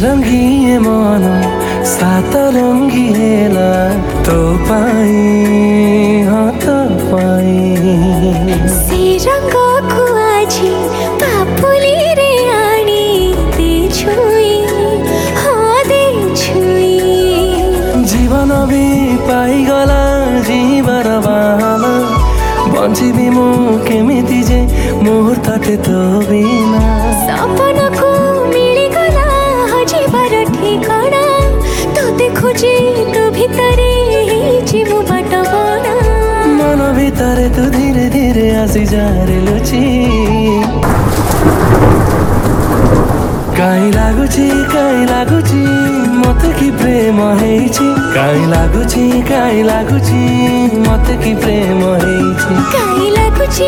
ରଙ୍ଗିଏ ମନ ସାତ ରଙ୍ଗିଲା ତୋ ପାଇଁ ହଁ ତୋ ପାଇଁ। ସେ ରଙ୍ଗକୁ ଆଜି ପାପୁଲିରେ ଆଣି ଦେ ଛୁଇଁ ହଁ ଦେ ଛୁଇଁ। ଜୀବନ ବି ପାଇଗଲା ଯିବାର ବାହାନା, ବଞ୍ଚିବି ମୁଁ କେମିତି ଯେ ମୁହୂର୍ତ୍ତଟେ ତୋ ବିନା। ସପନକୁ ମିଳିଗଲା ହଜିବାର ଠିକଣା, ତୋତେ ଖୋଜି ତୋ ଭିତରେ ହେଇଛି ମୁଁ ବାଟ ବଣା। ମନ ଭିତରେ ତୁ ଧୀରେ ଧୀରେ ଆସିଯା ରେ ଲୁଚି। କାଇଁ ଲାଗୁଛି ମତେ କି ପ୍ରେମ ହେଇଛି। କାଇଁ ଲାଗୁଛି ମତେ କି ପ୍ରେମ ହେଇଛି। କାଇଁ ଲାଗୁଛି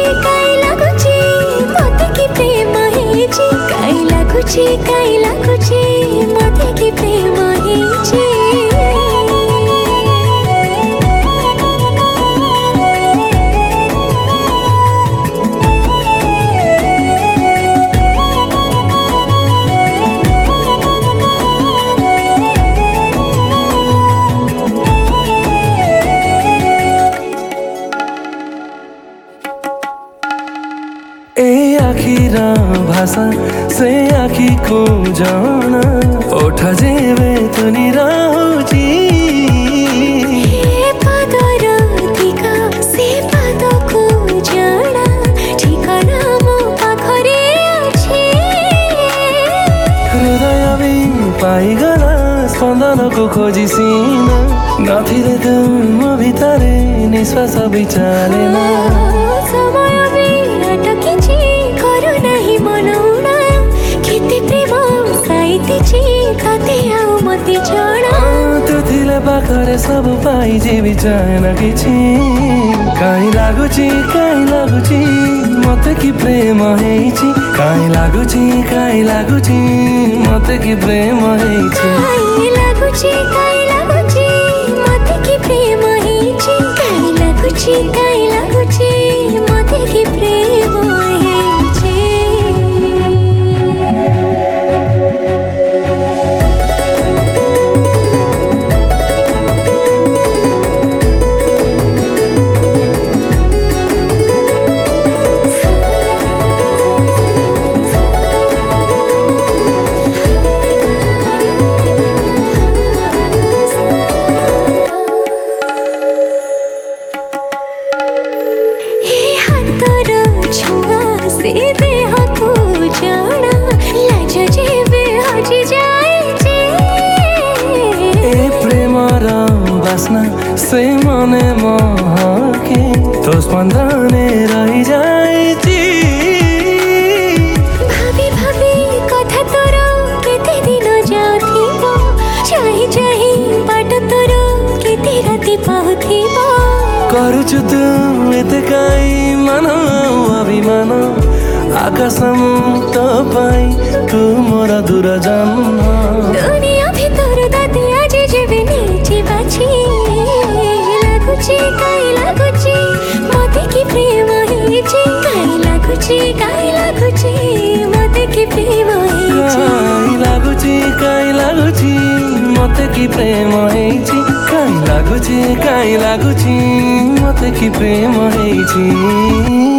ମତେ କି ପ୍ରେମ ହେଇଛି। କାଇଁ ଲାଗୁଛି ମତେ କି ପ୍ରେମ ହେଇଛି। ए आखिर भाषा से आखि को जाना, ओठ जेबे तुनी रहुची। पादर दिगा से पाद को जाना, ठिकाना मो पाखरे अछि। हृदय भी पाइगला स्पंदन को खोजी सीना, नथिले तुम भितरे निश्वास भी चलेना। समय भी अटकिछि करू नाही मनौना, केते प्रेम साइतिछि तते आउ मते जଣା। तू थिले पाखरे सब पाई जीवी चाहना किछि। काई लागुछि मते कि प्रेम ହେଇଛି। काई लागुछि मते कि प्रेम ହେଇଛି। काई लागुछि मते कि प्रेम ହେଇଛି। काई लागुछि मते कि प्रेम ହେଇଛି। से देह को जाना, लाज जेबे हजि जाइछि। ए प्रेमर बासना से मने महके तो स्पंदने रही जाइछि। भाभी कथा तोर केते दिन जाथिबो, चाहि बाट तोर केते राति पाउथिबो। करुछु तू एते काई मन अभिमान, आकाश मुक्त पाई तू मोर दूर जन्म। दुनिया भितर दाते आज जेबे नीचे बाछि। लाଗୁଛି मते कि प्रेम ହେଇଛି। काई लाଗୁଛି मते कि प्रेम ହେଇଛି। काई लागुछि मते कि प्रेम ହେଇଛି। काई लागुछि मते कि प्रेम ହେଇଛି।